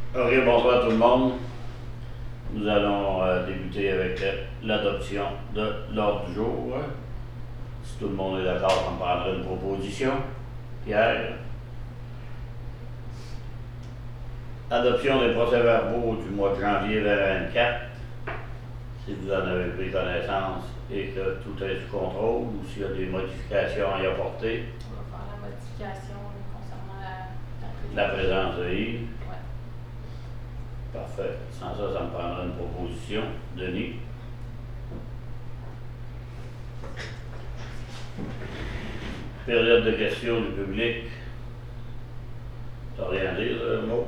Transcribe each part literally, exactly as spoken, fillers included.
Ok, bonsoir tout le monde. Nous allons euh, débuter avec euh, l'adoption de l'ordre du jour. Si tout le monde est d'accord, on prendra une proposition. Pierre. Adoption des procès-verbaux du mois de janvier vingt vingt-quatre. Si vous en avez pris connaissance et que tout est sous contrôle ou s'il y a des modifications à y apporter. On va faire la modification concernant la, La la, présence de Yves. Ouais. Parfait. Sans ça, ça me prendra une proposition. Denis. Période de questions du public. Ça n'a rien à dire, le mot.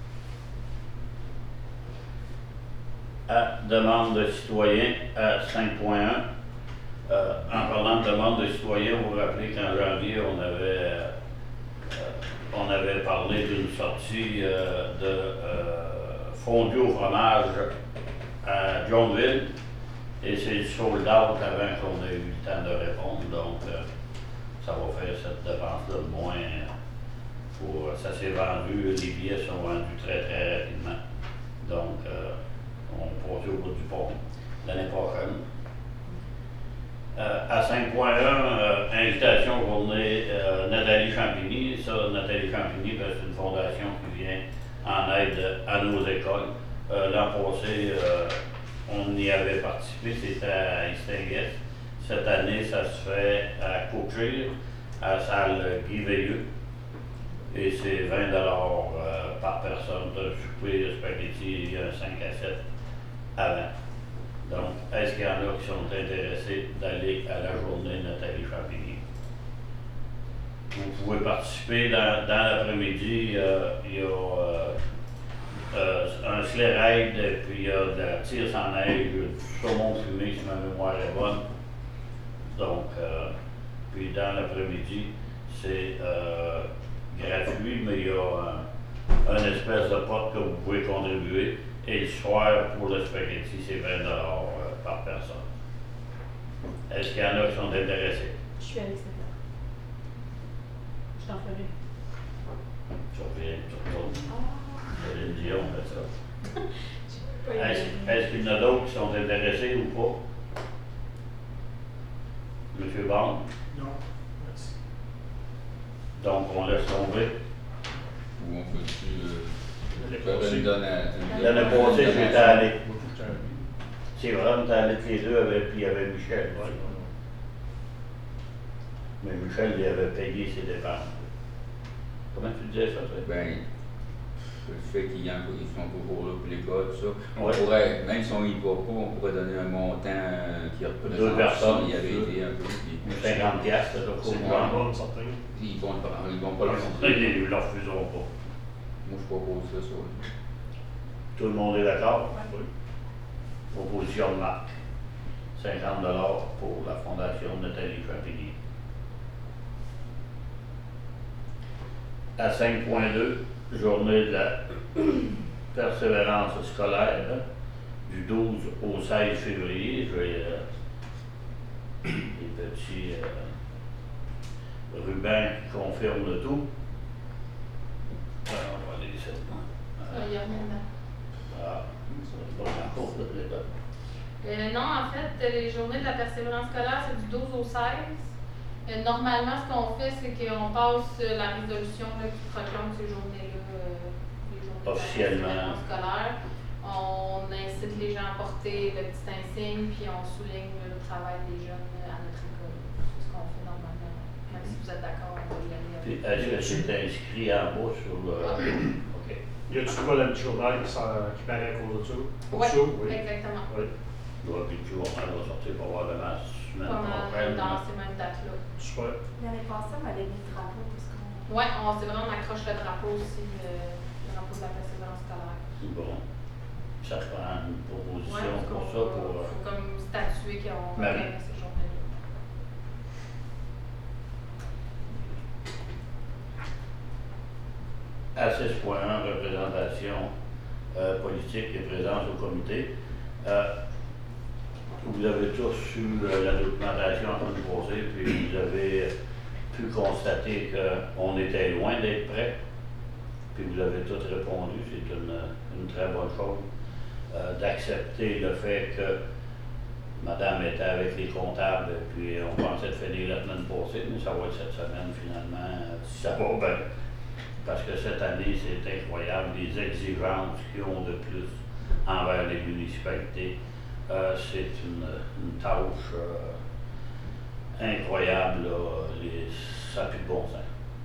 À demande de citoyens à cinq point un. Euh, en parlant de demande de citoyens, vous vous rappelez qu'en janvier, on avait, euh, on avait parlé d'une sortie euh, de euh, fondu au fromage à Johnville. Et c'est le sold out avant qu'on ait eu le temps de répondre. Donc, euh, ça va faire cette dépense-là de moins. Pour, ça s'est vendu, les billets sont vendus très très rapidement. Donc, euh, on va passer au bout du pont l'année prochaine. Euh, à cinq point un, euh, invitation journée euh, Nathalie Champigny. Ça, Nathalie Champigny, ben, c'est une fondation qui vient en aide à nos écoles. Euh, l'an passé, euh, on y avait participé, c'était à Istinguest. Cette année, ça se fait à Cochire, à la salle Guy Veilleux. Et c'est vingt dollars euh, par personne de souper, de spaghetti, un cinq à sept avant. Donc, est-ce qu'il y en a qui sont intéressés d'aller à la journée Nathalie Champigny? Vous pouvez participer dans, dans l'après-midi. Euh, il y a euh, euh, un sleigh ride, et puis il y a de la tire sans neige, du saumon fumé si ma mémoire est bonne. Donc, euh, puis dans l'après-midi, c'est euh, gratuit, mais il y a un, un espèce de pot que vous pouvez contribuer. Et le soir, pour le spaghetti, c'est vingt dollars euh, par personne. Est-ce qu'il y en a qui sont intéressés? Je suis allée celle-là. Je t'en ferai. Tu reviens, tu retournes. Ah. Céline Dion fait ça. Pas Est-ce est-ce qu'il y en a d'autres qui sont intéressés ou pas? Monsieur Bond? Non, merci. Donc, on laisse tomber. Ou on peut-tu L'année faire passée. une donation? L'année passée, j'étais allé. Moi, tout le temps, oui. C'est vrai, on était allés tous les deux, avec, puis il y avait Michel. Ouais, Mais Michel, il avait payé ses dépenses. Comment tu disais ça, toi? Ben, le fait qu'ils en- ils sont toujours là pour l'école, tout ça. On Ouais. pourrait, même si on y va pas, on pourrait donner un montant euh, qui représente Deux personnes, s'il y avait aidé un peu. puis- cinquante piastres, c'est C'est au pas moins. bon, certain. Ils vont, le- ils vont pas le Ils ne le refuseront pas. Moi, je propose ça, ça. Tout le monde est d'accord? Oui. Proposition de Marc. cinquante dollars pour la Fondation Nathalie Champigny. À cinq point deux, journée de la persévérance scolaire, du douze au seize février. Je vais, euh, les petits euh, rubans qui confirment le tout. Alors, on va aller ici. Ça, il y a rien dedans. Ah, ça va pas encore de là. Euh, non, en fait, les journées de la persévérance scolaire, c'est du douze au seize. Euh, normalement, ce qu'on fait, c'est qu'on passe euh, la résolution là, qui proclame ces journées-là, euh, les journées Officiellement. de la persévérance scolaire. On incite les gens à porter le petit insigne, puis on souligne le travail des jeunes à notre école. C'est ce qu'on fait normalement. Même si vous êtes d'accord, on va y aller Puis, avec. est-ce que c'est inscrit en bas sur le. OK. Y a-tu quoi dans le journal qui, s'en- qui paraît à cause de ça? Pour Ouais, ça, oui. exactement. Oui. Ouais, puis le journal va sortir probablement la semaine Pas mal prochaine. dans ces mêmes dates-là. Super. L'année passée, on avait mis le drapeau parce qu'on. Ouais, on, c'est vrai, on accroche le drapeau aussi, euh, le drapeau de la persévérance scolaire. Bon. Ça prend une proposition Ouais, pour faut- ça, pour. euh, faut comme statuer qu'on Marie. reconnaît ces journées-là. À six point un, représentation euh, politique et présence au comité. Euh, vous avez tous eu euh, la documentation en train de poser, puis vous avez pu constater qu'on était loin d'être prêt. puis vous avez tous répondu, c'est une, une très bonne chose, euh, d'accepter le fait que Madame était avec les comptables, puis on pensait de finir la semaine passée, mais ça va être cette semaine finalement, euh, si ça va bien. Parce que cette année, c'est incroyable, les exigences qu'ils ont de plus envers les municipalités. Euh, c'est une, une tâche euh, incroyable, là, les, ça n'a plus de bon sens.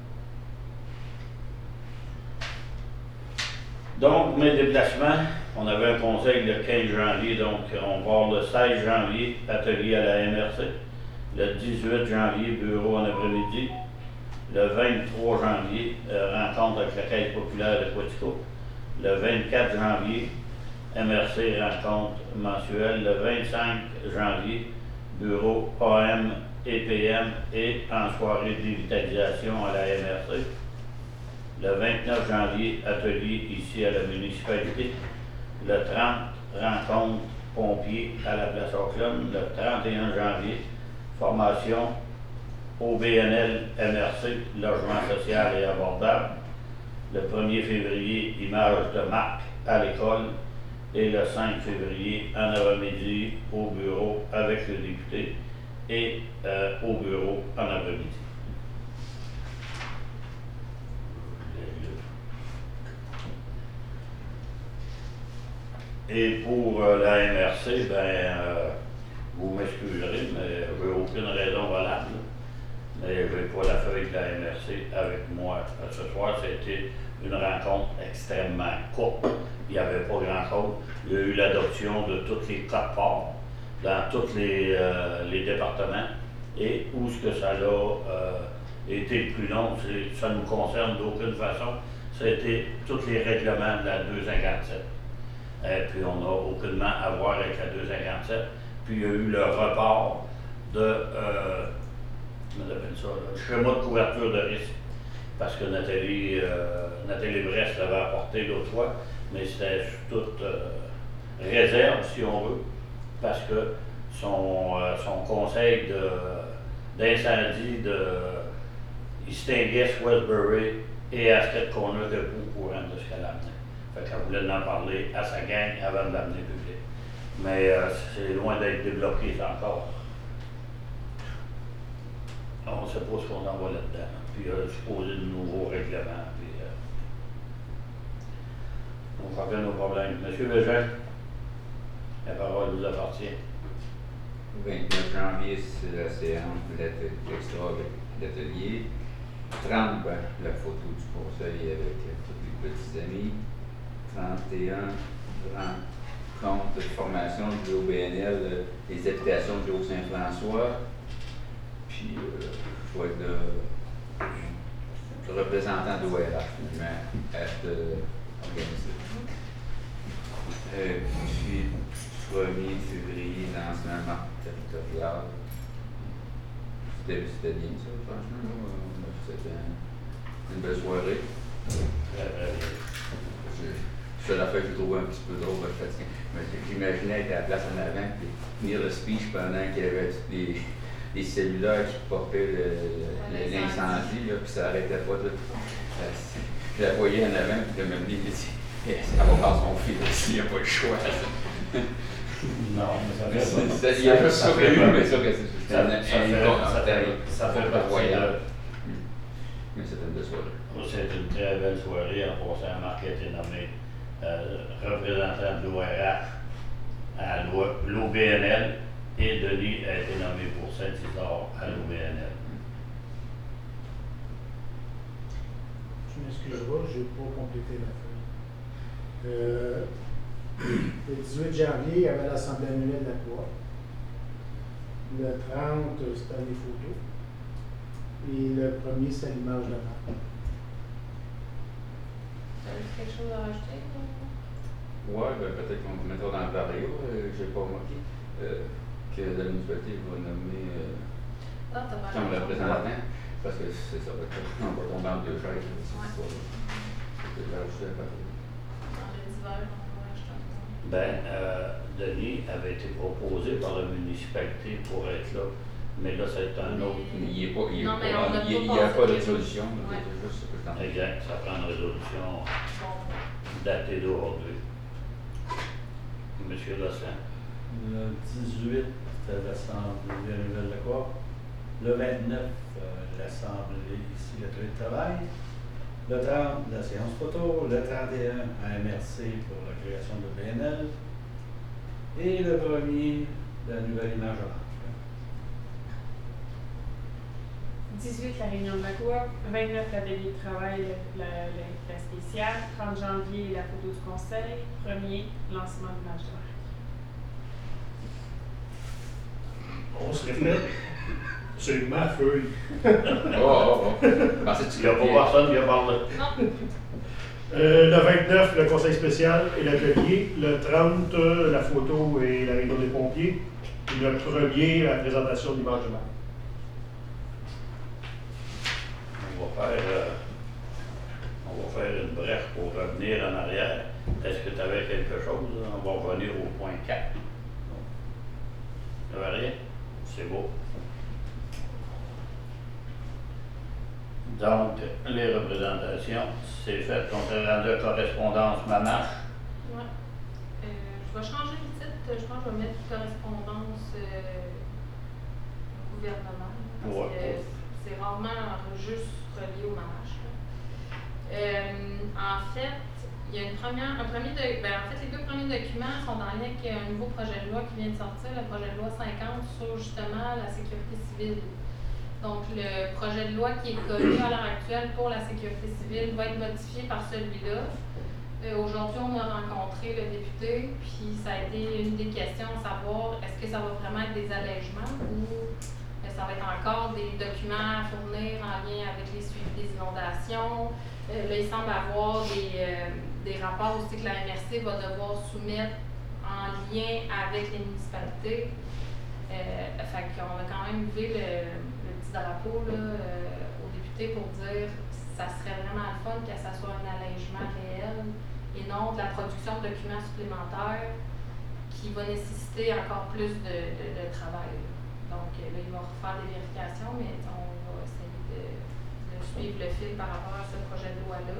Donc, mes déplacements, on avait un conseil le quinze janvier, donc on part le seize janvier, atelier à la M R C. Le dix-huit janvier, bureau en après-midi. Le vingt-trois janvier, euh, rencontre avec la Caisse populaire de Quatico. Le vingt-quatre janvier, M R C rencontre mensuelle. Le vingt-cinq janvier, bureau A M et P M et en soirée de dévitalisation à la M R C. Le vingt-neuf janvier, atelier ici à la municipalité. Le trente, rencontre pompiers à la place Auckland. Le trente et un janvier, formation au B N L M R C, logement social et abordable. Le premier février, image de marque à l'école. Et le cinq février, en avant-midi, au bureau avec le député et euh, au bureau en après-midi. Et pour euh, la M R C, ben, euh, vous m'excuserez, mais je n'ai aucune raison valable. Mais je n'ai pas la feuille de la M R C avec moi ce soir. C'était une rencontre extrêmement courte. Il n'y avait pas grand-chose. Il y a eu l'adoption de tous les codes-parts dans tous les, euh, les départements. Et où ce que ça a euh, été le plus long, ça ne nous concerne d'aucune façon. C'était tous les règlements de la deux cent cinquante-sept. Et puis on n'a aucunement à voir avec la deux cent cinquante-sept. Puis il y a eu le report de, euh, comment on appelle ça, le schéma de couverture de risque. Parce que Nathalie, euh, Nathalie Brest l'avait apporté l'autre fois, mais c'était sous toute euh, réserve, si on veut, parce que son, euh, son conseil d'incendie de, de East Angus, Westbury et Ascot Corner était pas au courant de ce qu'elle amenait. Fait qu'elle voulait en parler à sa gang avant de l'amener public. Mais euh, c'est loin d'être débloqué ça encore. On ne sait pas ce qu'on envoie là-dedans. Puis euh, supposer de nouveaux règlements. Puis, euh, on revient nos problèmes. Monsieur Bégin, la parole vous appartient. Le vingt-neuf janvier, c'est la séance de l'extra d'atelier. trente, ben, la photo du conseil avec tous les petits amis. trente et un, rencontre de formation du O B N L, les habitations du Haut-Saint-François. Puis, euh, je vais être le, le représentant de l'O R H, finalement, à être organisé. Euh, puis, premier février, lancement territorial. C'était bien ça, franchement. C'était une belle soirée. Très, très bien. C'est la fête que je trouve un petit peu drôle, mais j'imaginais être à la place en avant et tenir le speech pendant qu'il y avait des, des cellulaires qui poppaient l'incendie, puis ça n'arrêtait pas. De, je la voyais en avant, puis je me dis, ça va faire son fil aussi, il n'y a pas le choix. Non, mais ça fait ça. Il y a juste ça que j'ai mais ça que c'est ça fait partie de... Mais c'était une belle soirée. C'est une très belle soirée. En passant, Marc a été nommé euh, représentant de l'O R H à l'O B N L et Denis a été nommé pour Saint-Isidore à l'O B N L. Je m'excuserai, je n'ai pas complété la feuille. Euh, le dix-huit janvier, il y avait l'Assemblée annuelle de la Coop. Le trente, c'était les photos. Et le premier, c'est l'image de marque. Avez-vous quelque chose à rajouter? Oui, ben, peut-être qu'on le mettra dans le barrio. Euh, je n'ai pas remarqué euh, que la municipalité va nommer euh, Non, t'as pas comme raison. représentant. Parce que c'est ça, on va tomber en deux chaises. C'est ouais. Ça. Je vais Dans le divers, on va rajouter un peu. Ben, euh, Denis avait été proposé par la municipalité pour être là Mais là, c'est un autre. Mais il n'y a, pas- il y a, Non, mais pas- on a il y a- pas il y a passé pas de les- solution. Ouais. C'est juste ce que je t'en dis. Exact, ça prend une résolution Bon. datée d'aujourd'hui. Monsieur Lassin. Le dix-huit, l'Assemblée de la Nouvelle-Écosse. Le vingt-neuf, euh, l'Assemblée ici, le télétravail. Le trente, la séance photo. Le trente et un, à M R C pour la création de B N L. Et le premier, la nouvelle image orange. dix-huit, la réunion de la cour. vingt-neuf, l'atelier de travail, le- la, la, la spéciale. trente janvier, la photo du conseil. premier, lancement de l'image de marque. On se reflète. C'est ma feuille. Oh, oh, oh. Je pensais que tu Il n'y a copiais. pas personne qui a parlé. Non. Euh, le vingt-neuf, le conseil spécial et l'atelier. Le trente, euh, la photo et la réunion des pompiers. Et le premier, la présentation de l'image de marque. On va faire, euh, on va faire une brèche pour revenir en arrière. Est-ce que tu avais quelque chose? On va revenir au point quatre. Il n'y avait rien? C'est beau. Donc, les représentations, c'est fait. On est rendu à correspondance Mamache. Ouais. Euh, je vais changer le titre. Je pense que je vais mettre correspondance euh, au gouvernement. Parce Ouais. que c'est rarement juste relié au mamache. là. Euh, en fait, il y a une première, un premier de- ben, en fait, les deux premiers documents sont en lien avec un nouveau projet de loi qui vient de sortir, le projet de loi cinquante sur justement la sécurité civile. Donc, le projet de loi qui est connu à l'heure actuelle pour la sécurité civile va être modifié par celui-là. Euh, Aujourd'hui, on a rencontré le député, puis ça a été une des questions, savoir est-ce que ça va vraiment être des allègements ou euh, ça va être encore des documents à fournir en lien avec les suivis des inondations. Euh, là, il semble avoir des, euh, des rapports aussi que la M R C va devoir soumettre en lien avec les municipalités. Euh, fait qu'on a quand même levé le, le petit drapeau là, euh, aux députés pour dire que ça serait vraiment le fun que ça soit un allègement réel et non de la production de documents supplémentaires qui va nécessiter encore plus de, de, de travail. Donc là, il va refaire des vérifications, mais on va essayer de, de suivre le fil par rapport à ce projet de loi-là.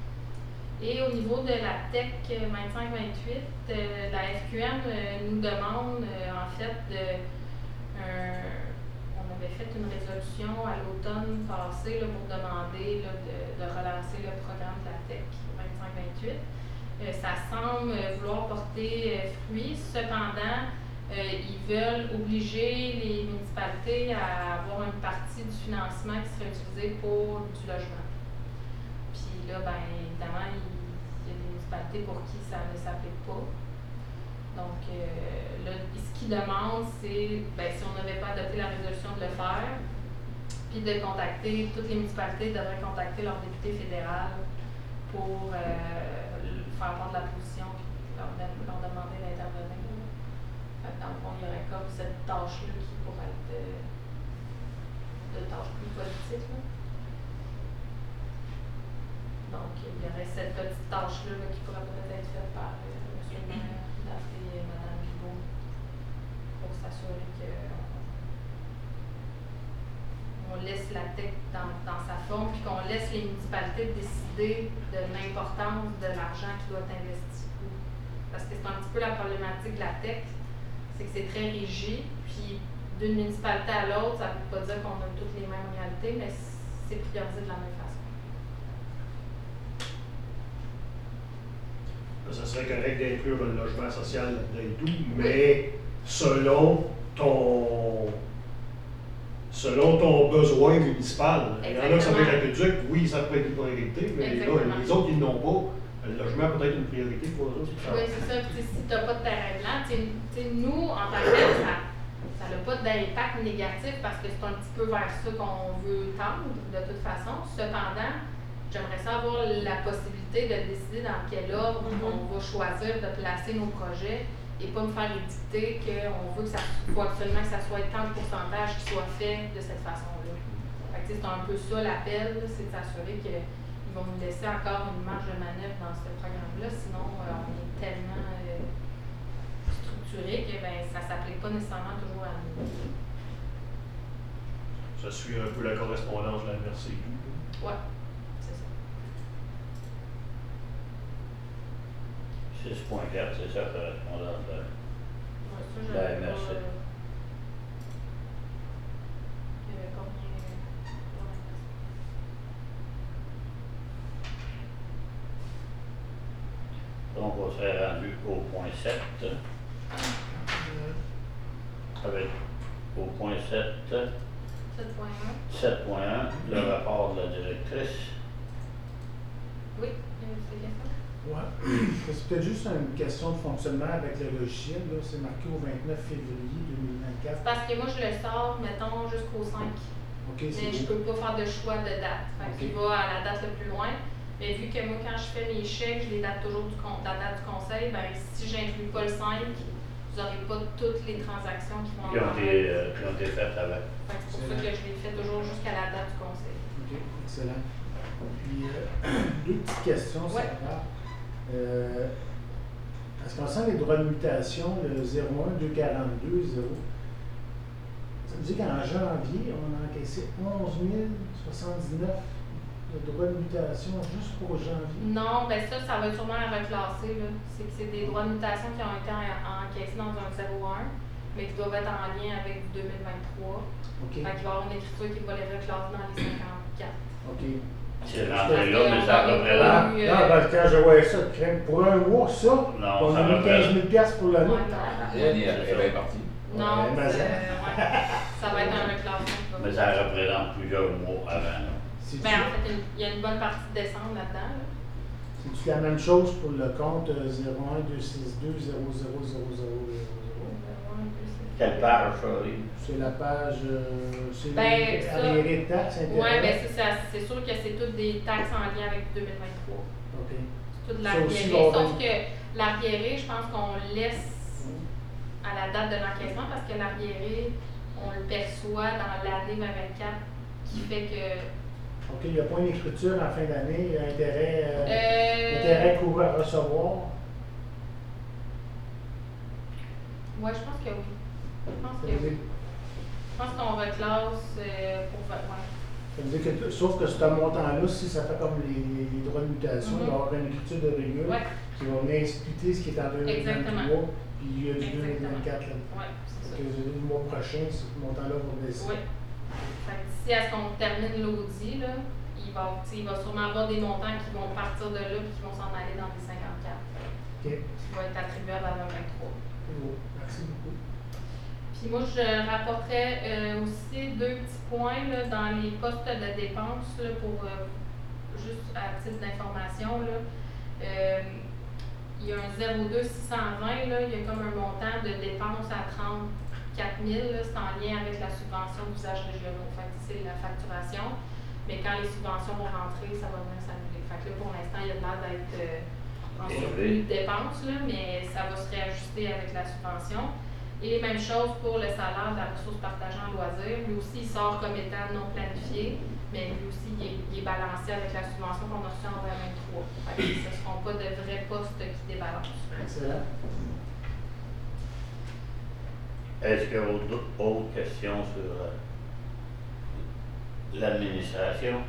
Et au niveau de la T E C vingt-cinq vingt-huit, euh, la F Q M euh, nous demande euh, en fait de un- on avait fait une résolution à l'automne passé là, pour demander là, de, de relancer le programme de la T E C vingt-cinq vingt-huit. Euh, ça semble euh, vouloir porter euh, fruit. Cependant, euh, ils veulent obliger les municipalités à avoir une partie du financement qui serait utilisée pour du logement. Puis là, ben, évidemment, il, il y a des municipalités pour qui ça ne s'applique pas. Donc, euh, là, ce qu'ils demandent, c'est, ben, si on n'avait pas adopté la résolution, de le faire, puis de contacter, toutes les municipalités devraient contacter leur député fédéral pour euh, faire part de la position, puis leur, dem- leur demander d'intervenir. Fait que dans le fond, il y aurait comme cette tâche-là qui pourrait être de, de tâche plus politique. Là. Donc, il y aurait cette petite tâche-là là, qui pourrait peut-être être faite par euh, M. le maire, d'appeler Mme Guibault pour s'assurer qu'on on laisse la T E C dans, dans sa forme, puis qu'on laisse les municipalités décider de l'importance de l'argent qui doit être investi. Parce que c'est un petit peu la problématique de la T E C, c'est que c'est très rigide, puis d'une municipalité à l'autre, ça ne veut pas dire qu'on a toutes les mêmes réalités, mais c'est priorisé de la même façon. Ça serait correct d'inclure le logement social là-dedans et tout, mais selon ton selon ton besoin municipal. Il y en a que ça peut être aqueduc, oui, ça peut être une priorité, mais là, Exactement. les autres, ils n'ont pas. Le logement peut être une priorité pour eux autres. Oui, c'est ça. Puis, si tu n'as pas de terrain blanc, tu sais, tu sais, nous, en tant que tel, ça n'a pas d'impact négatif parce que c'est un petit peu vers ça qu'on veut tendre, de toute façon. Cependant, j'aimerais ça avoir la possibilité de décider dans quel ordre Mhm. on va choisir de placer nos projets et pas me faire édicter qu'on veut que ça faut absolument que ça soit tant de pourcentage qui soit fait de cette façon-là. Fait que, tu sais, c'est un peu ça l'appel, là, c'est de s'assurer qu'ils vont nous laisser encore une marge de manœuvre dans ce programme-là, sinon euh, on est tellement euh, structuré que ben, ça ne s'applique pas nécessairement toujours à nous. Ça suit un peu la correspondance de la M R C I. Ouais, c'est ça. six point quatre, c'est ça, correspondance de... Ouais, ça, je Ben, n'avais pas, merci. euh, il y avait combien, euh, ouais, Donc, on serait rendu au point sept. Avec, au point sept, sept point un. sept point un, le rapport de la directrice. Oui, il y a des questions? Ouais. C'est peut-être juste une question de fonctionnement avec le logiciel. Là. C'est marqué au vingt-neuf février deux mille vingt-quatre. Parce que moi, je le sors, mettons, jusqu'au cinq. OK, Mais je c'est peux pas faire de choix de date. Fait Ok. qu'il va à la date le plus loin. Mais vu que moi, quand je fais mes chèques, je les date toujours du con- de la date du conseil, ben si j'inclus pas le cinq, vous n'aurez pas toutes les transactions qui vont Qui ont avoir été, lieu. euh, qui ont été faites avec. Fait que c'est pour ça que je les fais toujours jusqu'à la date du conseil. OK, excellent. Puis, euh, deux petites questions, Ouais. ça va. Euh, en ce qui concerne les droits de mutation, le zéro un deux quarante-deux zéro, ça veut dire qu'en janvier, on a encaissé onze mille soixante-dix-neuf de droits de mutation juste pour janvier. Non, ben ça, ça va sûrement à reclasser, là. C'est que c'est des droits de mutation qui ont été en- encaissés dans un zéro un, mais qui doivent être en lien avec du deux mille vingt-trois. OK. Fait qu'il va y avoir une écriture qui va les reclasser dans les cinquante-quatre. OK. C'est rentré là, mais ça représente. Ah, Oui, non, euh, parce que quand je voyais ça, de crème, pour un mois, ça, Non, on ça a mis représente. quinze mille piastres pour l'année. Ouais, non. Elle est bien partie. Non, Ouais, mais c'est- ça- ouais. Ça va être un reclassement. qui va- Mais ça représente plusieurs mois avant. là. C'est-tu Ben, en fait, une- il y a une bonne partie de décembre là-dedans. Là. c'est-tu la même chose pour le compte euh, zéro un deux six deux zéro zéro zéro zéro zéro? Quelle page, Charlie? C'est la page, euh, c'est Ben, ça- arriéré de taxes, Oui, intérêts. ben c'est ça. C'est sûr que c'est toutes des taxes en lien avec deux mille vingt-trois. OK. C'est tout de Ça aussi, l'arriéré. on va- Sauf que l'arriéré, je pense qu'on le laisse à la date de l'encaissement parce que l'arriéré, on le perçoit dans l'année vingt vingt-quatre qui fait que. OK, il n'y a pas une écriture en fin d'année, il y a intérêt, euh, Euh, intérêt couru à recevoir. Ouais, je pense que oui. Je pense Ça que veut oui. dire, Je pense qu'on reclasse euh, pour vingt. Ouais. ça veut dire que, sauf que ce montant-là, si ça fait comme les, les, les droits de mutation, Mhm. il va y avoir une écriture de rigueur Ouais, qui va venir expliquer ce qui est en deux mille vingt-trois, Exactement. puis il y a du deux mille vingt-quatre là. ouais, c'est ça. Donc, le mois prochain, ce montant-là va baisser. Oui. Fait que d'ici à ce qu'on termine l'audit, là, il va, tu sais, il va sûrement avoir des montants qui vont partir de là et qui vont s'en aller dans les cinquante-quatre. OK. Qui vont être attribuables à vingt vingt-trois. C'est beau. Merci beaucoup. Puis moi, je rapporterais euh, aussi deux petits points là, dans les postes de dépenses là, pour euh, juste à titre d'information. Là. Euh, il y a un zéro deux six cent vingt, là, il y a comme un montant de dépenses à trente-quatre mille, là, c'est en lien avec la subvention d'usage régionaux. Fait que c'est la facturation. Mais quand les subventions vont rentrer, ça va venir s'annuler. Fait que là, pour l'instant, il y a l'air d'être euh, en surplus de dépenses, là, mais ça va se réajuster avec la subvention. Et même chose pour le salaire de la ressource partagée en loisirs. Lui aussi, il sort comme étant non planifié, mais lui aussi, il est, il est balancé avec la subvention qu'on a reçue en vingt vingt-trois. Fait que ce ne seront pas de vrais postes qui débalancent. Excellent. Est-ce qu'il y a d'autres autres questions sur euh, l'administration?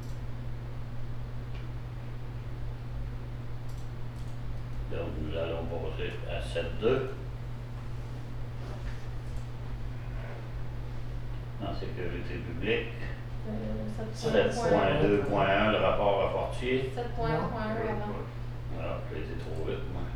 Donc, nous allons passer à sept deux. En sécurité publique. Euh, sept point deux point un, le rapport à Fortier. sept point un point un avant. Alors, j'ai été trop vite, moi.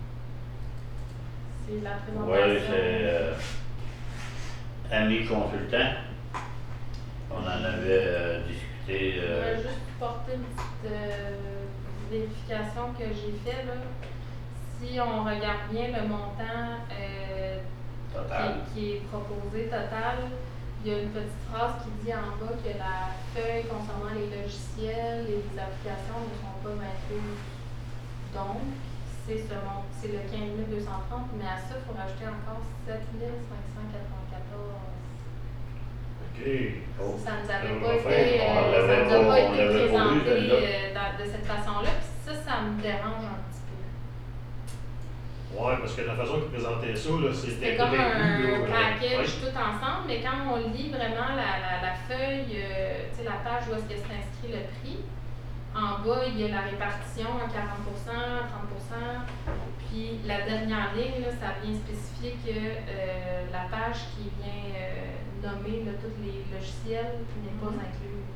C'est la présentation. Oui, c'est euh, Ami Consultant. On en avait euh, discuté. Je euh, voudrais juste porter une petite euh, vérification que j'ai faite. Là. Si on regarde bien le montant euh, total. qui, qui est proposé total, il y a une petite phrase qui dit en bas que la feuille concernant les logiciels et les applications ne sont pas maintenues. Donc, c'est ce mon- c'est le quinze mille deux cent trente, mais à ça, il faut rajouter encore sept mille cinq cent quatre-vingt-quatorze. OK. Oh, Ça ne nous avait on pas va été, faire- on euh, ça l'avait nous a pas- pas on été l'avait pas vu, présenté celle-là. euh, dans- de cette façon-là. Puis ça, ça me dérange un petit peu. Ouais, parce que la façon qu'ils présentaient ça, là, c'était C'était comme tout inclus, un là, package ouais. tout ensemble, mais quand on lit vraiment la, la, la feuille, euh, tu sais, la page où est-ce que c'est inscrit le prix, en bas, il y a la répartition à quarante pour cent, trente pour cent, puis la dernière ligne, là, ça vient spécifier que euh, la page qui vient euh, nommer là, tous les logiciels n'est pas incluse.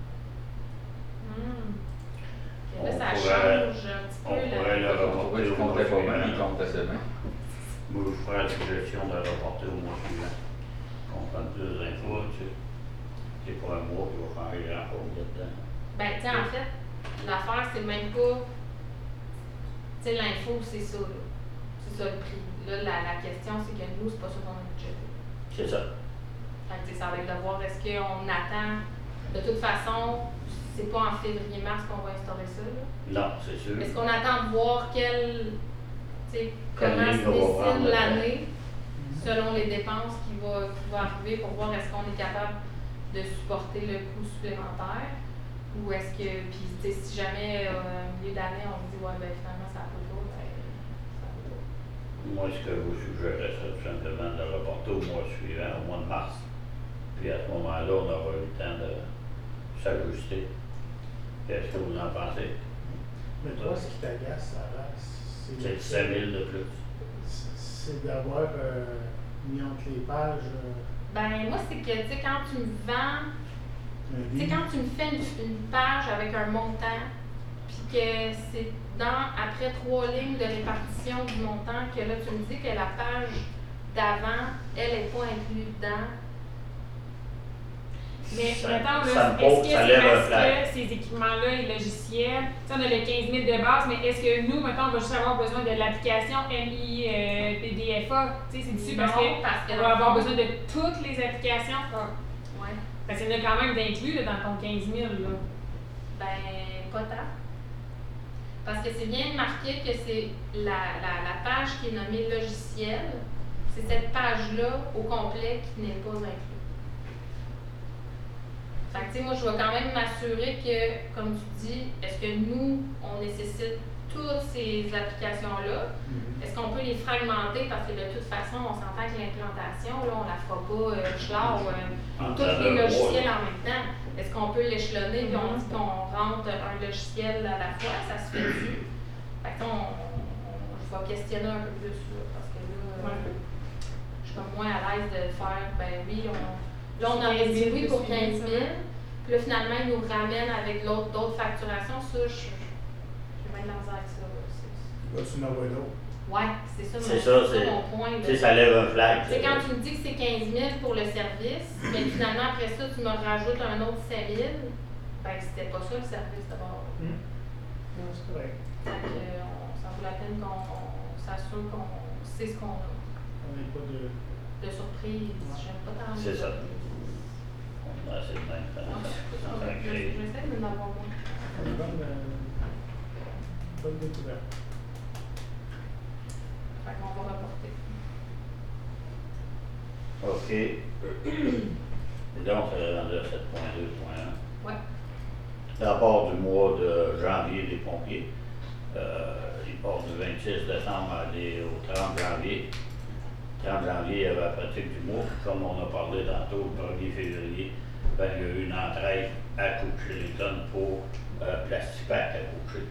Hmm. Et là, On ça pourrait- change un petit on peu pourrait la... le On trouvait qu'il comptait pas mal, il comptait seulement. Moi, je ferais la suggestion de reporter au mois suivant. Qu'on prenne plus d'infos, tu sais. C'est pour un mois qu'il va changer grand chose là-dedans. Ben, tu sais, en fait, l'affaire, c'est même pas. Tu sais, l'info, c'est ça, là. C'est ça le prix. Là, la, la question, c'est que nous, c'est pas ça qu'on a budgété. C'est ça. Fait que, tu sais, ça va être de voir est-ce qu'on attend. De toute façon, c'est pas en février-mars qu'on va instaurer ça, là. Non, c'est sûr. Est-ce qu'on attend de voir quel. Tu sais, Quelle comment ligne se on va dessine prendre, l'année selon les dépenses qui vont qui va arriver pour voir est-ce qu'on est capable de supporter le coût supplémentaire. Ou est-ce que, puis tu sais, si jamais euh, au milieu d'année on se dit, ouais, ben finalement ça peut pas, ben ça peut pas. Moi, ce que je vous suggérerais, c'est tout simplement de le reporter au mois suivant, au mois de mars. Puis à ce moment-là, on aura eu le temps de s'ajuster. Qu'est-ce que vous en pensez? Mais toi, ce qui t'agace, Sarah, c'est C'est cinq mille de plus. c'est d'avoir euh, mis entre les pages euh, Ben moi, c'est que, tu sais, quand tu me vends, un tu sais, livre. quand tu me fais une, une page avec un montant, puis que c'est dans, après trois lignes de répartition du montant, que là, tu me dis que la page d'avant, elle n'est pas inclue dedans. Mais Ça- mettons, ça là, me est-ce pose- que ça c'est lève un parce flag. que ces équipements-là, les logiciels, tu sais, on a le quinze mille de base, mais est-ce que nous, mettons, on va juste avoir besoin de l'application M I euh, P D F A? Tu sais, c'est dessus parce Non, que parce que on dans va le avoir fond- besoin de toutes les applications. Ouais. Parce qu'il y en a quand même d'inclus là, dans ton quinze mille. Là. Ben, pas tant. Parce que c'est bien marqué que c'est la, la, la page qui est nommée logiciel, c'est cette page-là au complet qui n'est pas inclue. Fait que, tu sais, moi, je vais quand même m'assurer que, comme tu dis, est-ce que nous, on nécessite toutes ces applications-là? Mhm. Est-ce qu'on peut les fragmenter? Parce que de toute façon, on s'entend que l'implantation, là, on la fera pas, euh, schlar, euh, En tous temps les de logiciels rôle. en même temps. Est-ce qu'on peut l'échelonner puis on Mhm. dit qu'on rentre un logiciel à la fois? Ça se fait-tu? Fait que, on, on- je vais questionner un peu plus, là, parce que là, euh, Ouais. je suis comme moins à l'aise de faire, ben oui, on, là, on aurait quinze dit mille oui plus pour huit quinze mille, mille. Puis là, finalement, ils nous ramènent avec l'autre, d'autres facturations. Ça, je j'ai bien de la misère avec ça. là. C'est- Vas-tu en avoir d'autres? Ouais, c'est ça, mon, C'est ça, c'est- mon point. Tu là. sais, ça lève un flag. Tu sais, quand tu me dis que c'est quinze mille pour le service, mais finalement, après ça, tu me rajoutes un autre cinq mille, ben, c'était pas ça le service d'abord. Hmm. Non, c'est correct. Fait que, euh, on- ça vaut la peine qu'on on s'assure qu'on sait ce qu'on a. On n'est pas de. De surprise, j'aime pas tant. C'est ça. On a assez de même. ça- ça- ça fait créer. J'essaie de l'avoir moins. Une bonne, euh, bonne découverte. Fait qu'on va reporter. OK. Et donc, ça est rendu à sept point deux point un. Ouais. Rapport du mois de janvier des pompiers. Euh, il part du vingt-six décembre à aller au trente janvier. trente janvier, il y avait la pratique du mois. Comme on a parlé tantôt, le premier février, ben, il y a eu une entraide à Coucher-les-Tonnes pour euh, Plastipac à Coucher.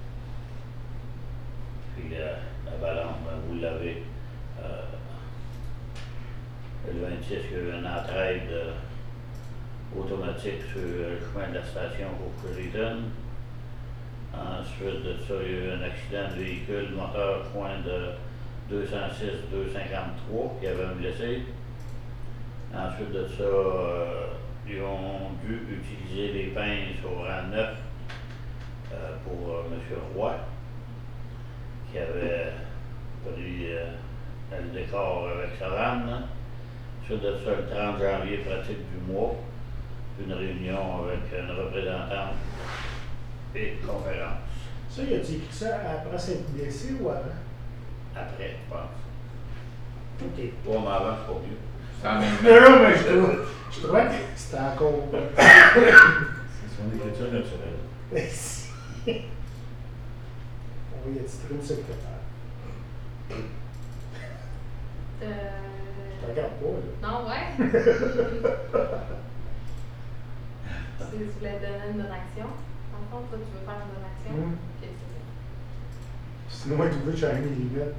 Puis euh, la balance, ben, vous l'avez. Euh, le vingt-six, il y a eu une entraide euh, automatique sur euh, le chemin de la station Coucher-les-Tonnes. Ensuite de ça, il y a eu un accident de véhicule moteur point de deux cent six deux cent cinquante-trois qui avait un blessé. Ensuite de ça, euh, ils ont dû utiliser les pinces au rang neuf euh, pour euh, M. Roy, qui avait pris euh, le décor avec sa vanne. Ensuite de ça, le trente janvier, pratique du mois, une réunion avec une représentante et conférence. Ça, y a-tu écrit ça après s'être blessé ou avant? Après, je pense. Ok. Toi, mais avant, c'est pas mieux. C'est en même Non, non, mais je trouve, je trouvais que c'était encore. C'est son écriture naturelle. On va y attitrer une secrétaire. Euh, Je te regarde pas, là. Non, ouais. Tu tu voulais donner une donation. En fond, toi, tu veux faire une donation. Mm. Ok, c'est bon. Sinon, elle est obligée de changer les limites.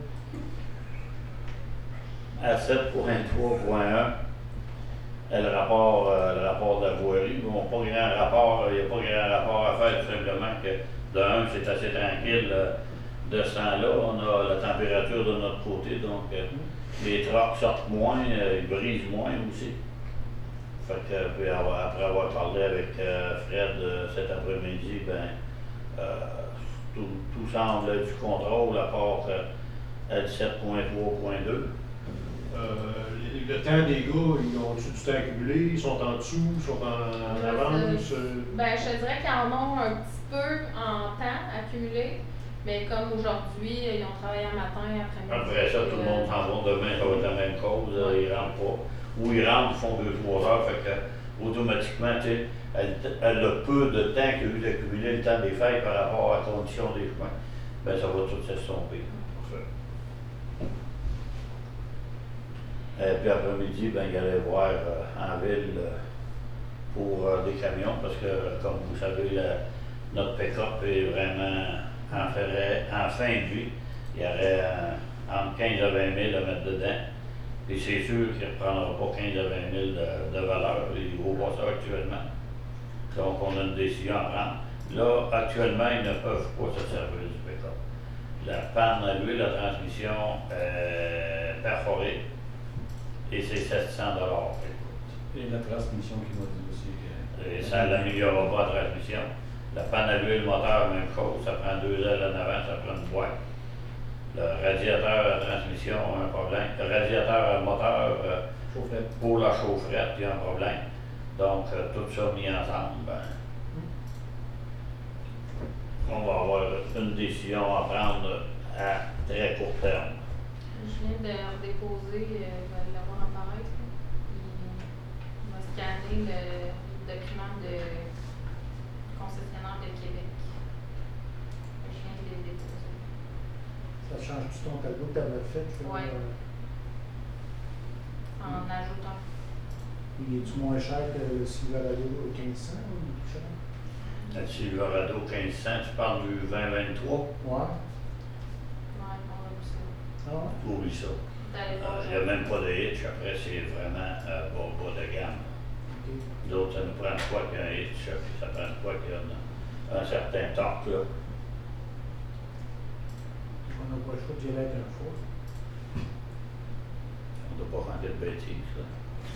À sept point trois point un, le rapport, euh, le rapport de la voirie, bon, pas grand rapport, il n'y a pas grand rapport à faire, tout simplement que de un, c'est assez tranquille euh, de ce temps-là. On a la température de notre côté, donc euh, les trucks sortent moins, euh, ils brisent moins aussi. Fait que, puis avoir- après avoir parlé avec euh, Fred euh, cet après-midi, ben, euh, tout, tout semble être du contrôle à part euh, L sept point trois point deux. Euh, le, le temps des gars, ils ont-tu du temps accumulé? Ils sont en dessous? Ils sont en, en avance? euh? Ben, je te dirais qu'ils en ont un petit peu en temps accumulé, mais comme aujourd'hui, ils ont travaillé un matin, après-midi. Après ça, tout le monde s'en va demain, ça va être la même cause, là, ils rentrent pas. Ou ils rentrent, ils font deux, trois heures, fait que automatiquement, tu sais, elle, elle a peu de temps qu'il y a eu d'accumuler le temps des fêtes par rapport à la condition des chemins. Ben, ça va tout s'estomper. Parfait. Et puis après-midi, ben, il allait voir euh, en ville euh, pour euh, des camions, parce que, euh, comme vous savez, la- notre pick-up est vraiment en, ferait- en fin de vie. Il y aurait euh, entre quinze à vingt mille à mettre dedans. Puis c'est sûr qu'il ne reprendra pas quinze à vingt mille de, de valeur. Il vaut pas ça actuellement. Donc, on a une décision à prendre. Là, actuellement, ils ne peuvent pas se servir du pick-up. La panne à l'huile, la transmission euh, perforée, et c'est sept cents dollars. Et la transmission qui m'a dit aussi que. Et ça n'améliorera pas la transmission. La panne à l'huile moteur, même chose, ça prend deux ailes en avant, ça prend une boîte. Le radiateur à transmission a un problème. Le radiateur à moteur, euh, Chaufferette. pour la chaufferette, il y a un problème. Donc, euh, tout ça mis ensemble, ben, on va avoir une décision à prendre à très court terme. Je viens de déposer, euh, je vais l'avoir apparaître. Il m'a scanné le document de concessionnaire de Québec. Je viens de le déposer. Ça change-tu ton tableau que tu avais fait? Là, Ouais. euh, En ajoutant. Il est-tu moins cher que le Silverado au quinze cents ou plus cher? Le Silverado quinze cents, tu parles du vingt vingt-trois, Ouais. Ouais, on a vu ça. Ah ouais? oublie ça. D'aller voir. Euh, Il n'y a même pas de hitch, après c'est vraiment euh, bas, bas de gamme. Ok. D'autres, ça nous prend quoi qu'il y a un hitch, puis ça prend quoi qu'il y a un, un certain torque là. On n'a pas le choix d'y aller avec un four. On ne doit pas rentrer de bêtises là.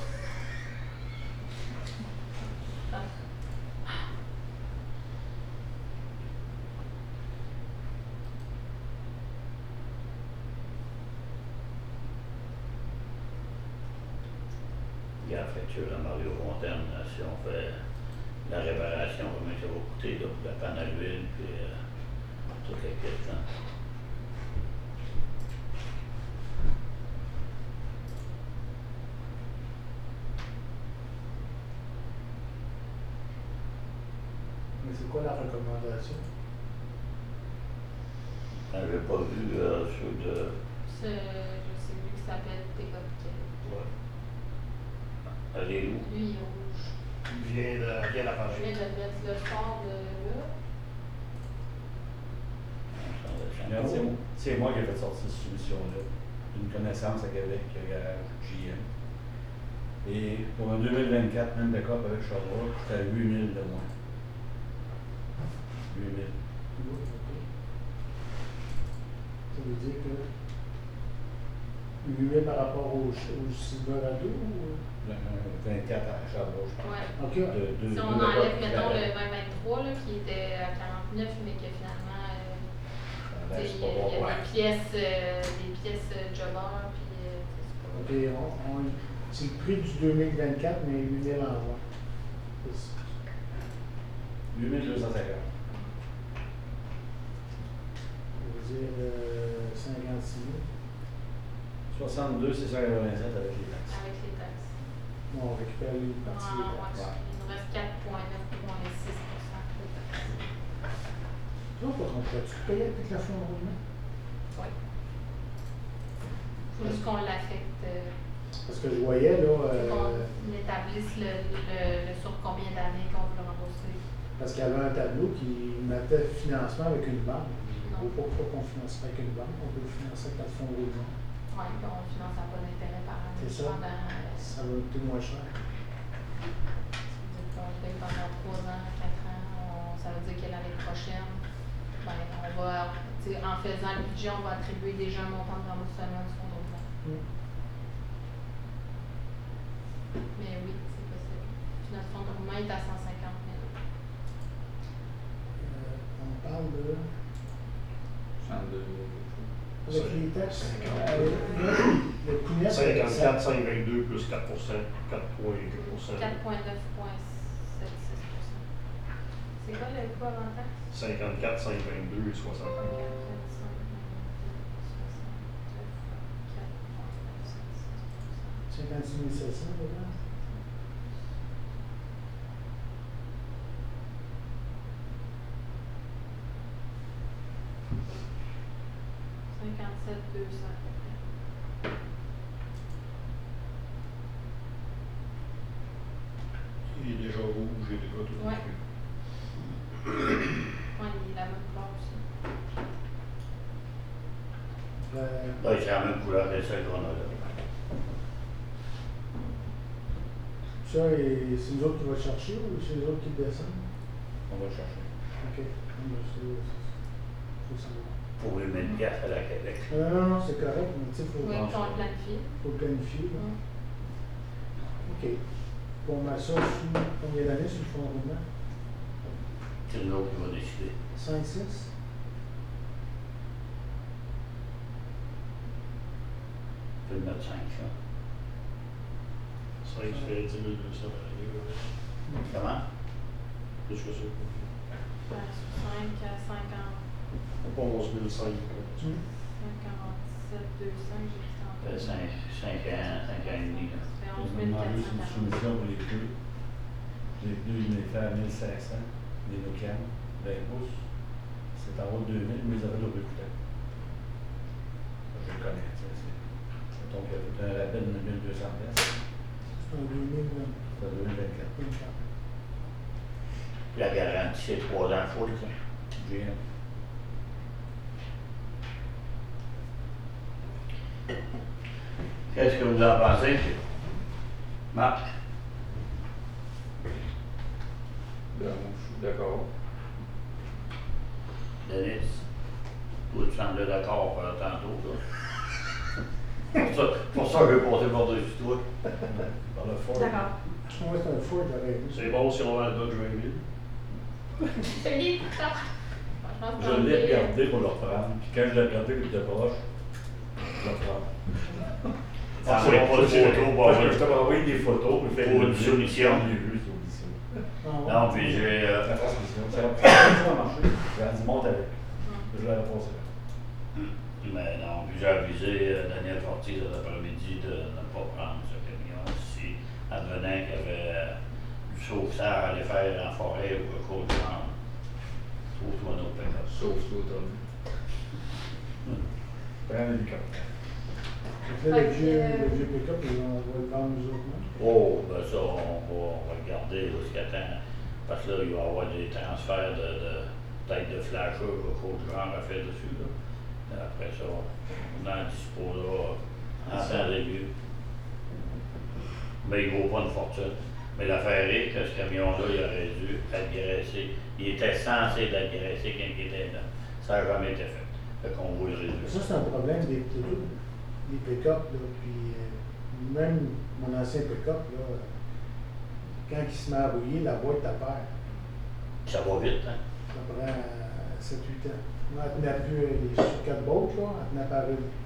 Il y a la facture à Mario Fontaine, là, si on fait la réparation, combien ça va coûter, là, pour la panne à l'huile, puis euh, toute la quête, là. Mais c'est quoi la recommandation? J'avais pas vu euh, ceux de. C'est, je sais lui qui s'appelle Pick-up Québec. Ouais. Elle est où? Lui, il est rouge. Il vient de, vient Je viens d'arranger. de le mettre le soir de là. Regarde, c'est moi- C'est moi qui ai fait sortir cette solution-là. Une connaissance à Québec, à garage G M. Et pour un deux mille vingt-quatre, même pick-up avec Sherbrooke, j'étais à huit mille de moins. huit mille. Ça veut dire que huit mille par rapport au, au Silverado ou? Le- un vingt-quatre à Sherbrooke, je pense. Ouais. Ok. De- de- Si de on pick-up enlève, mettons, le différents. vingt vingt-trois, là, qui était à quarante-neuf, mais que finalement, euh, Ben, tu sais, c'est il y pas a, bon, il y a ouais. des pièces, euh, des pièces euh, jobber, puis euh, c'est pas. Ok, on, on, c'est le prix du deux mille vingt-quatre, mais huit mille en vente. C'est- huit mille deux cent cinquante. Ça veut dire euh, cinquante-six mille. soixante-deux six cent quatre-vingt-sept avec les taxes. Avec les taxes. Bon, on récupère une partie des Ah, taxes. ouais. Il nous reste quatre virgule neuf virgule six pour cent de taxes. Tu vois, pas qu'on peut-tu payer avec la fonds de roulement? Oui. juste qu'on l'affecte, euh, Parce que je voyais, là, c'est qu'on euh, établisse le, le, le sur combien d'années qu'on veut le rembourser. parce qu'il y avait un tableau qui mettait financement avec une banque. Je ne Non. vois pas pourquoi on finance avec une banque, on peut le financer avec notre fonds roulement. Oui, puis on finance à pas d'intérêt par année. C'est ça. Pendant, euh, Ça va coûter moins cher. si on paye pendant trois ans, quatre ans, on- ça veut dire que l'année prochaine, ben, on va, tu sais, en faisant le budget, on va attribuer déjà un montant de remboursement du fonds de roulement. Mm. Mais oui, c'est possible. Puis notre fonds de roulement est à cent cinquante mille. Euh, on parle de. soixante-deux. Avec les taxes, cinquante. euh, le coût net. cinquante-quatre, cinq virgule vingt-deux plus quatre pour cent, quatre virgule deux pour cent. quatre virgule neuf soixante-six pour cent. C'est quoi le coût avant taxe? cinquante-quatre, cinq virgule vingt-deux et soixante. cinquante-six mille sept cents, là. cinquante-sept deux cents à peu près. Il est déjà rouge, j'ai déjà tout Ouais. compris. Ouais, il est la même couleur aussi. Euh, Ben, c'est la même couleur que celle qu'on a là. Ça, et c'est nous autres qui va chercher ou c'est nous autres qui le descendent? On va le chercher. Ok. Non, mais c'est- faut savoir. Pour huit mille piastres à la Québec. Euh, non, non, c'est correct, mais tu sais, faut, Oui, puis on le planifie. faut le planifier. là. Hum. Ok. Pour mettre ça sous combien d'années sur le fonds de roulement? C'est nous autres qui va décider. cinq, six? On peut le mettre cinq, ça. cinq, ça fait dix mille deux cents par année. ouais. Comment? Plus que ça. Ouais, sur cinq à cinquante, onze mille cinq. Hum. quarante-sept deux cents, j'ai dit Ça fait tantôt. cinq, cinq ans, cinq ans et demi, là. Ça fait On onze m'a mille demandé quatre une cent quarante. soumission pour les deux. Les deux, ils m'ont fait à mille cinq cents, les locales, vingt pouces. C'est en haut de deux mille, mais ils avaient double coûté. Je le connais, tu sais. c'est- Ça tombe qu'il y a tout un rappel de mille deux cents piastres. C'est un deux mille vingt. Ça deux mille vingt-quatre. La garantie, c'est trois ans full, ça. G M. Qu'est-ce que vous en pensez? Marc? Ben, je suis d'accord. Denis? Toi, tu sembles d'accord euh, tantôt, là. Pour ça, pour ça, je vais passer par-dessus toi. Par le fort. D'accord. Moi, c'est un Ford, j'aurais aimé. C'est bon si on va à la Dodge vingt mille. Félix, ça. Franchement, c'est Je un l'ai prix, euh, regardé pour le reprendre. Puis quand je l'ai regardé de proche, je le reprends. Ah, c'est pas de photo, bon, Parce que oui. je t'avais envoyé des photos, mais fait Pour une solution. Je l'ai vu, c'est audition. Ah, ouais. Non, puis j'ai. euh, La transmission. Ça va ça va marcher. J'ai dit monte avec. hum. Je l'ai repassé là. Mais non, puis j'ai avisé euh, Daniel Fortier cet après-midi de ne pas prendre ce camion si advenant qu'il y avait euh, du sauvetage à aller faire en forêt ou quelque chose de genre. Trouve-toi un autre pick-up. Sauf l'automne. Prends un hélicoptère. Fait que là, le Fait que, vieux, euh, le vieux pick-up, on va on va le vendre nous autres, non? Oh, ben ça, on va, on va regarder là, jusqu'à temps. Parce que là, il va y avoir des transferts de, de peut-être de flashers ou quelque chose de genre à faire dessus. Là. Après ça, on en disposera en temps régulier. Mais il ne vaut pas une fortune. Mais l'affaire est que ce camion-là, il aurait dû être graissé. Il était censé être graissé quand il était là. Ça n'a jamais été fait. Fait qu'on voit le résultat. Ça, c'est un problème des, de tout- des pick-up, là, puis euh, même mon ancien pick-up, là, euh, quand il se met à rouiller, la boîte à paire. Ça va vite, hein? Ça prend sept huit ans. Moi, elle tenait plus euh, les sur quatre bottes, là, elle tenait par une.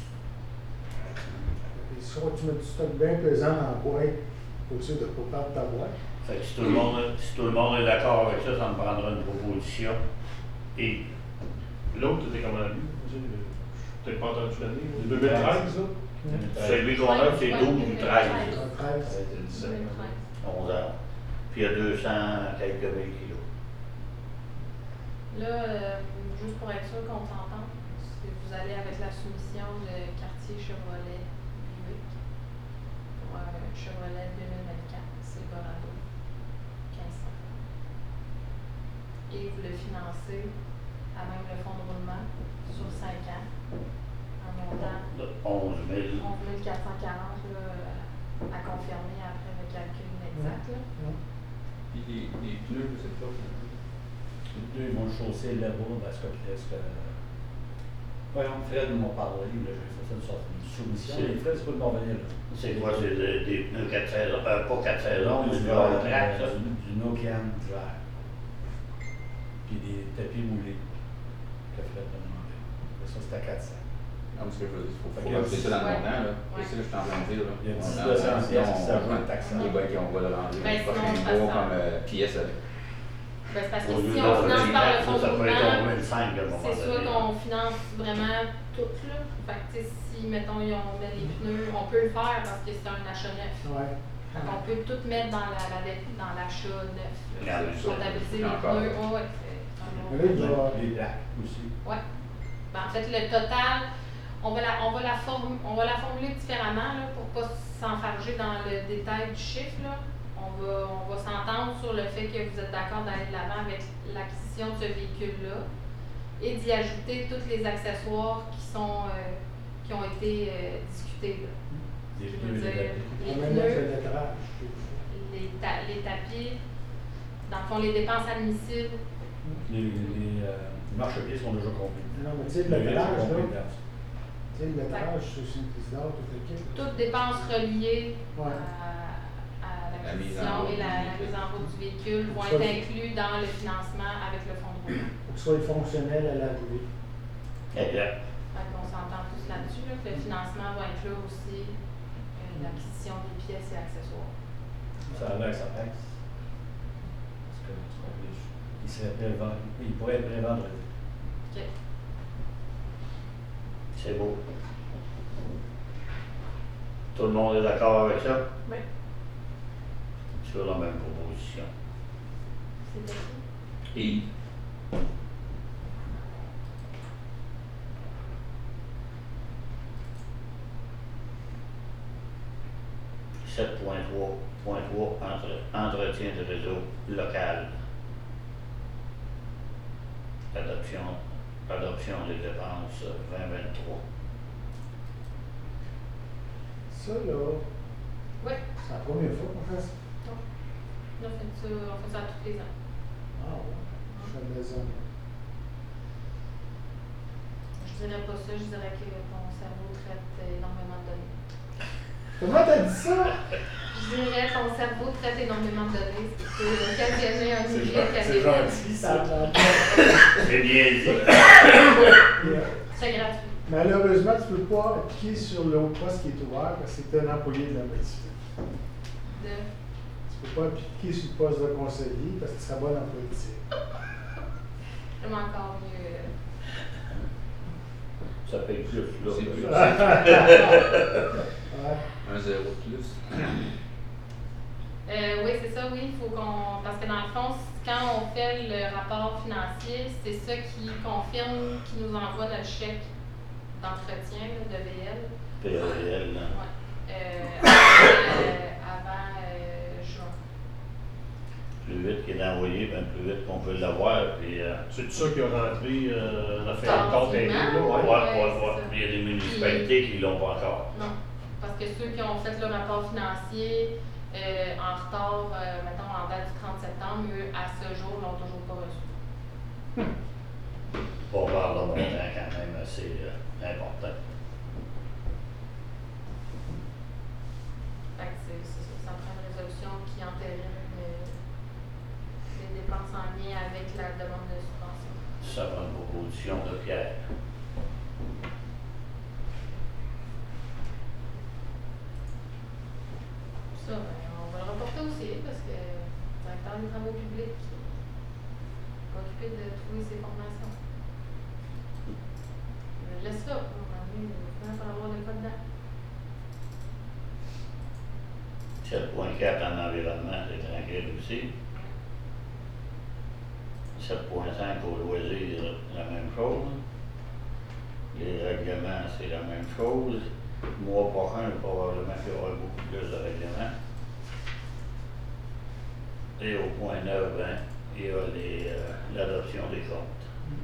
Et soit tu mets du stock bien pesant dans la boîte, pour sûr de ne pas perdre ta boîte. Fait que si tout le monde, si tout le monde est d'accord avec ça, ça me prendra une proposition. Et L'autre, était comment lui? Je n'ai peut-être pas entendu l'année. deux mille treize, là? celui qu'on a, c'est douze ou treize. Un treize. C'était dix-sept. deux mille treize. onze heures. Puis il y a deux cents quelques mille kilos. Là, euh, juste pour être sûr qu'on s'entend, c'est- vous allez avec la soumission de quartier Chevrolet Buick pour un Chevrolet deux mille vingt-quatre, Silverado quinze cents. Et vous le financez à même le fonds de roulement sur cinq ans, en montant De onze mille. onze mille quatre cent quarante là, à confirmer après le calcul exact. Là. Puis les, les pneus, je sais pas. Les deux, ils vont le chausser là-bas, parce que est-ce que. Voyons, Fred m'a parlé, là, j'ai fait une sorte de soumission. C'est- Les Fred, c'est pas de m'en venir, là. C'est quoi, c'est des, des pneus quatre saisons, euh, pas quatre saisons, mais du, du hard track, ça? euh, du, du Nokian Drive. Puis des tapis moulés que Fred m'a demandé. Ça, c'était à quatre cents. Non, parce que je veux dire, il faut Fait faut que rajouter ça dans le ouais. montant, là. Ouais. C'est ça que je suis en train de dire, là. Il y a On dix en- deux cents sinon, pièces qui on- s'ajoutent en taxant. Les boys qui on va le rendre Ben, le prochain sinon, ça mois sent- comme euh, pièce avec. Ben, c'est parce que Au lieu si de on finance par le ça, fonds de ça peut être roulement, au vingt-cinq à un moment c'est soit donné. qu'on finance vraiment tout, là. Fait que, tu sais, si, mettons, ils ont met les pneus, on peut le faire parce que c'est un achat neuf. Ouais. Fait qu'on peut tout mettre dans la, la dé- dans l'achat neuf. Ah, là. oui, ça, Comptabiliser les encore. pneus. Oh, ouais, c'est un bon Mais là, il va- Les plaques aussi. Ouais. Ben, en fait, le total, on va la, on va la, form- on va la formuler différemment là, pour pas s'enfarger dans le détail du chiffre. Là. On va, on va s'entendre sur le fait que vous êtes d'accord d'aller de l'avant avec l'acquisition de ce véhicule-là et d'y ajouter tous les accessoires qui sont euh, qui ont été euh, discutés. Là. Des Je pneus veux et des dire, tapis. les On va mettre pneus, le lettrage. les, ta- les tapis, dans le fond, les dépenses admissibles. Les, les, euh, les marchepieds sont déjà compris. Non, mais tu sais, le Les lettrage, sont compris là, dedans. tu sais, le lettrage, c'est aussi une prise d'or, toute l'équipe. là. Toutes dépenses reliées Ouais. à, à La mise l'acquisition en route et la, du la véhicule. mise en route du véhicule vont Ça, être c'est- inclus dans le financement avec le fonds de roulement. Pour qu'il soit fonctionnel à l'arrivée. Exact. Fait qu'on s'entend tous là-dessus, là, que le financement va inclure aussi euh, l'acquisition des pièces et accessoires. Ça a l'air que ça pèse. Parce que, tu vois, il serait prêt vendredi. Il pourrait être prêt vendredi. OK. C'est beau. Tout le monde est d'accord avec ça? Oui. Sur la même proposition. C'est bien. Et sept point trois point trois entre, entretien de réseau local. Adoption, adoption des dépenses vingt vingt-trois. Ça, là, Oui. c'est la première fois qu'on fait ça. On fait ça, on fait ça tous les ans. Ah ouais, je fais des hommes. Je dirais pas ça, je dirais que ton cerveau traite énormément de données. Comment t'as dit ça? Je dirais que ton cerveau traite énormément de données, ce qui peut occasionner un C'est oubli gen- qui c'est arrive. gentil, Ça ça. va. C'est bien dit. Yeah. C'est gratuit. Malheureusement, tu ne peux pas appliquer sur l'autre poste qui est ouvert parce que c'est un employé de la municipalité. De... Tu ne peux pas appliquer sur le poste de conseiller parce que tu seras bon en politique. Vraiment encore mieux. Ça paye plus, là. c'est plus Ouais. un zéro de plus. Euh, oui, c'est ça, oui. Il faut qu'on. Parce que dans le fond, quand on fait le rapport financier, c'est ça qui confirme, qui nous envoie notre chèque d'entretien là, de V L. P R L, là. Ouais. Euh, avant euh, avant, euh, juin. Plus vite qu'il est envoyé, ben plus vite qu'on peut l'avoir. Puis, euh, C'est tout ça qui a rentré euh, la fin de compte inclus, là, ouais, ouais. ouais, ouais, ouais, c'est ouais. ça. Puis il y a des municipalités qui ne l'ont pas encore. Non. Parce que ceux qui ont fait le rapport financier euh, en retard, euh, mettons en date du trente septembre, eux, à ce jour, l'ont toujours pas reçu. On parle d'un montant quand même assez euh, important. Fait que c'est c'est ça, ça prend une résolution qui entérine euh, les dépenses en lien avec la demande de subvention. Ça prend une proposition de Pierre. Ça, ben, on va le reporter aussi parce que le directeur des travaux publics est occupé de trouver ses formations. Je laisse ça, à un moment donné, il va falloir avoir de quoi dedans. sept point quatre en environnement, c'est tranquille aussi. sept point cinq au loisir, la même chose. Les règlements, c'est la même chose. Le mois prochain, probablement qu'il y aura beaucoup plus de règlements. Et au point neuf, hein, il y a les, euh, l'adoption des comptes.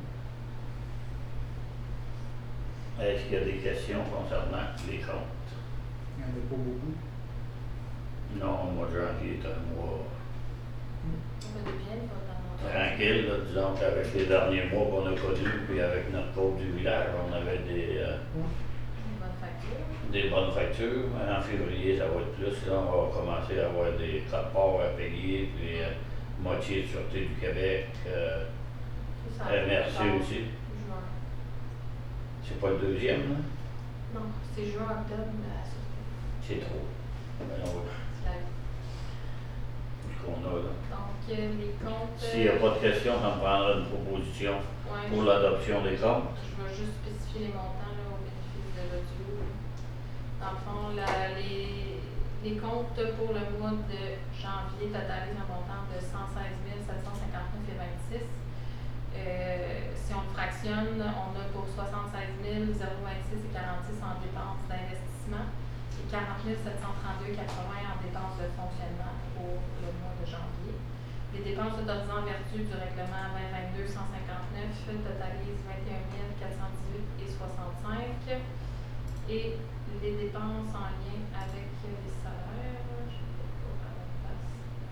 Est-ce qu'il y a des questions concernant les comptes? Il n'y en a pas beaucoup. Non, le mois de janvier est un mois On fait de bien, il faut t'en tranquille, là, disons qu'avec les derniers mois qu'on a connus, puis avec notre code du village, on avait des, euh, Une bonne facture. des bonnes factures. En février, ça va être plus. Là, on va commencer à avoir des rapports à payer, puis euh, moitié de Sûreté du Québec, euh, Ça, ça M R C part aussi. Juin. C'est pas le deuxième, là? Non, c'est juin, octobre, la sûreté. C'est trop. Ben, on va- C'est la vie. ce qu'on a, là. Donc, euh, les comptes. S'il n'y a pas de questions, ça me prendra une proposition Ouais, pour je- l'adoption des comptes. Je vais juste spécifier les montants là, au bénéfice de l'audio. Dans le fond, la- les, les comptes pour le mois de janvier totalisent un montant de cent seize mille sept cent cinquante-neuf virgule vingt-six. Euh, si on le fractionne, on a pour soixante-seize mille vingt-six et quarante-six en dépenses d'investissement et quarante mille sept cent trente-deux virgule quatre-vingts en dépenses de fonctionnement pour le mois de janvier. Les dépenses autorisées en vertu du règlement vingt vingt-deux cent cinquante-neuf totalisent vingt et un mille quatre cent dix-huit virgule soixante-cinq et les dépenses en lien avec les salaires, je ne sais pas à la place.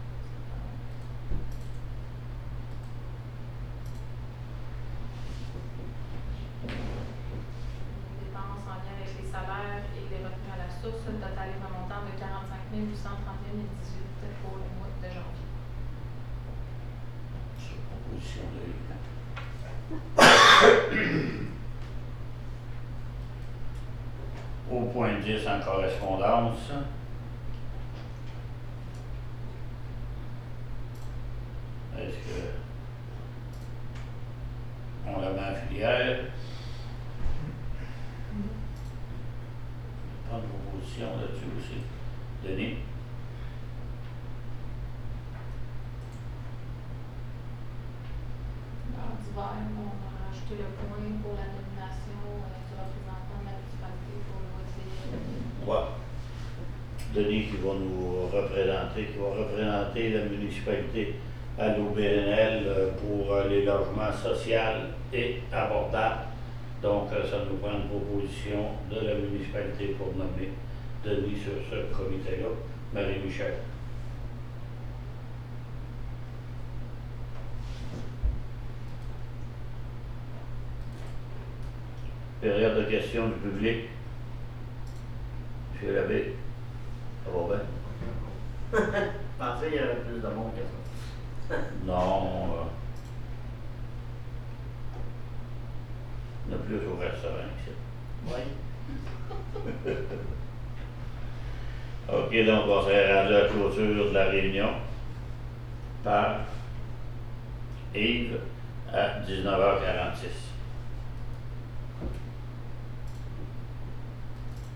Les dépenses en lien avec les salaires et les retenues à la source totalisent un montant de quarante-cinq mille huit cent trente et un virgule dix-huit pour le mois de janvier. Sur proposition de Au point dix en correspondance. Est-ce que on la met en filière? Pas de proposition là-dessus aussi. Denis? Dans d'hiver, on a rajouté le point pour la nomination euh, du représentant de la municipalité pour le mois de juillet. Ouais. Denis qui va nous représenter, qui va représenter la municipalité à l'O B N L euh, pour euh, les logements sociaux et abordables. Donc, euh, ça nous prend une proposition de la municipalité pour nommer Denis sur ce comité-là. Marie-Michel. Période de questions du public. Monsieur Labbé, ça va bien? Je pensais qu'il y avait plus de monde que ça. Non. Euh, on a plus au restaurant ici. Oui. OK, donc on s'est rendu à la clôture de la réunion par Yves à dix-neuf heures quarante-six.